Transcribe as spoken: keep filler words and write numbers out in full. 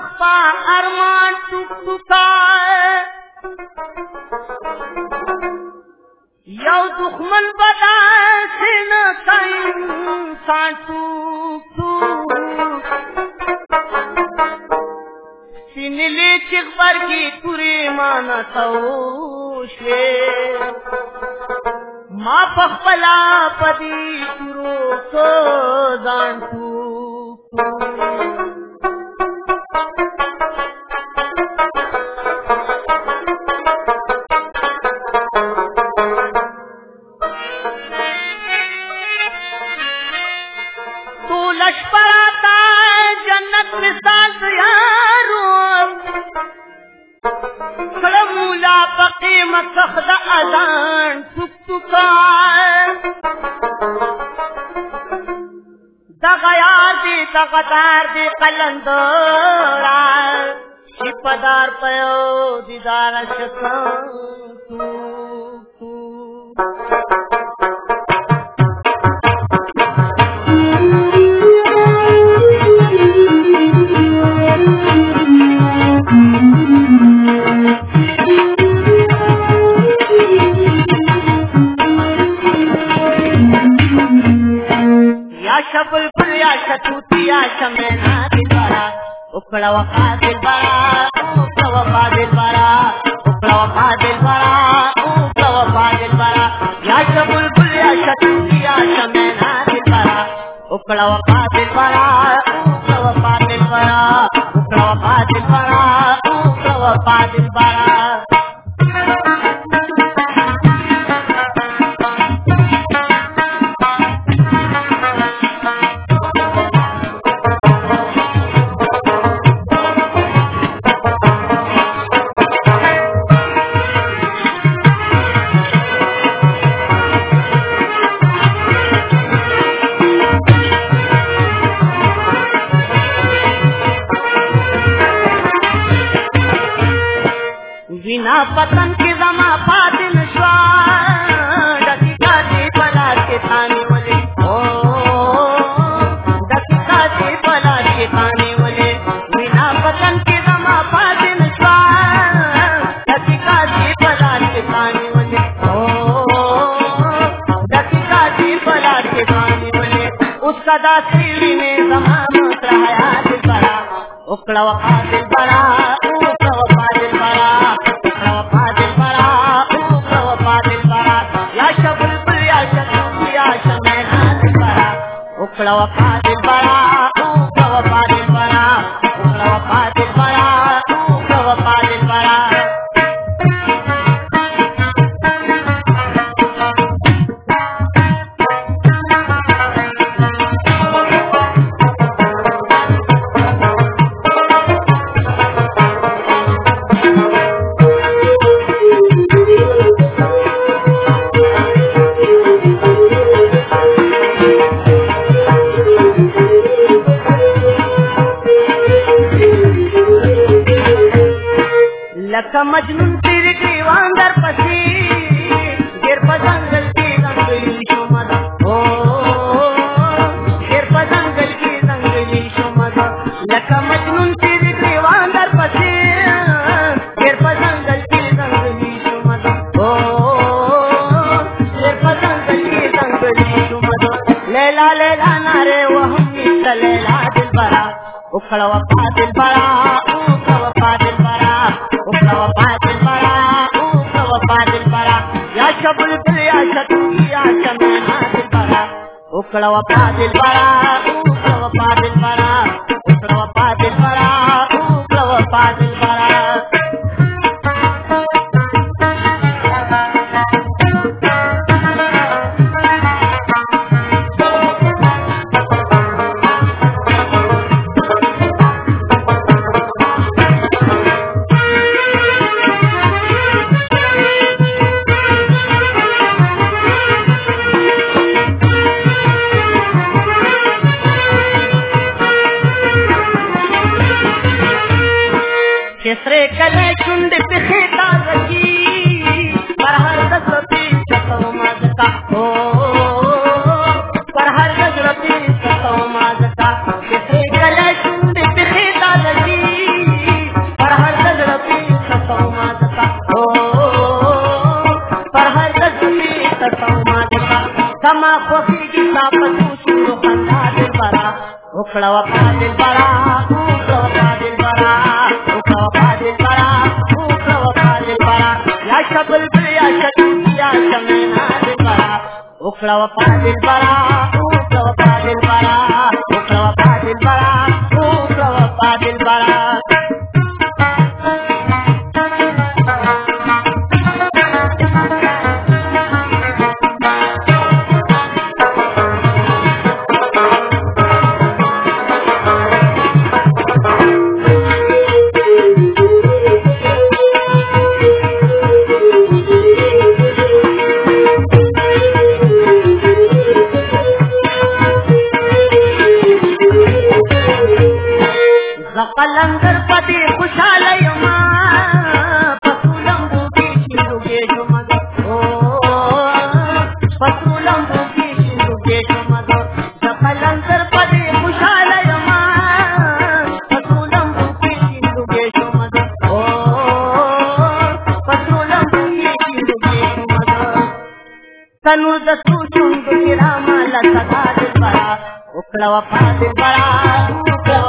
पा अरमान टुक टुकाए यौ दुश्मन बदा से न इंसान टुक टुक सिनले चिकबर की तुरे माना तौशे माँ पखपला पदी तुरो सो जान टुक सखदा अजान टुक टुकाए दगयार दी दगदार दी कलंदरा शिपदार पयो दीदार शसान टुक बुलबुल या शतूती या शमेना दिलवारा उकड़ा वफा दिलवारा उकड़ा वफा दिलवारा उकड़ा वफा दिलवारा उकड़ा वफा दिलवारा या बुलबुल या शतूती या शमेना दिलवारा उकड़ा वफा दिलवारा उकड़ा वफा दिलवारा उकड़ा वफा दिलवारा उकड़ा वफा दिलवारा पतन की जमा पादिन स्वाद दकिका दी बला के थाने वाले ओ दकिका दी बला के थाने वाले बिना पतन की जमा पादिन स्वाद दकिका दी बला के थाने वाले ओ दकिका दी बला के थाने वाले उसका दासी ने जमा मुद्रा हयात बड़ा उकड़ा वफा दिल बड़ा उकड़ा वफा दिल बड़ा उकड़ा वफा दिल बड़ा उकड़ा वफा दिल बड़ा उकड़ा वफा दिल बड़ा उकड़ा वफा दिल बड़ा लका मजनून तेरे ग्रीवांदर पसी गिर पजंगल की जंगली शुमद ओ गिर पजंगल की जंगली शुमद लका मजनून तेरे ग्रीवांदर पसी गिर पजंगल की जंगली शुमद ओ गिर पजंगल की जंगली शुमद लैला लैला नारे वो हम लैला दिल बड़ा उखड़ा वफा दिल बड़ा उखड़ा वफा दिल बड़ा उखड़ा वफा दिल बड़ा उखड़ा वफा दिल बड़ा या बुलबुल या शतूती या शमेना दिल बड़ा उखड़ा वफा दिल बड़ा उखड़ा वफा दिल बड़ा उखड़ा वफा दिल बड़ा उखड़ा वफा दिल बड़ा केसरे कले चुंड पिखेता रखी पर हर गजरती सतो माजका हो पर हर गजरती सतो माजका केसरे कले चुंड पिखेता रखी خوخي کی صاحب تو خندا دل برا وکړه وفا دل برا وکړه وفا دل برا وکړه وفا دل برا وکړه وفا دل برا یا شبل یا شکل یا شمینا دل برا وکړه وفا دل برا وکړه وفا دل برا وکړه وفا دل برا وکړه وفا دل برا قلندر پتی خوشحال یما پسولم بوکی شیروگے شمد پسولم بوکی شیروگے شمد قلندر پتی خوشحال یما پسولم بوکی شیروگے شمد پسولم بوکی شیروگے شمد تنور دستو شنگ گراما لسدا دل برا اکڑا وفا دل برا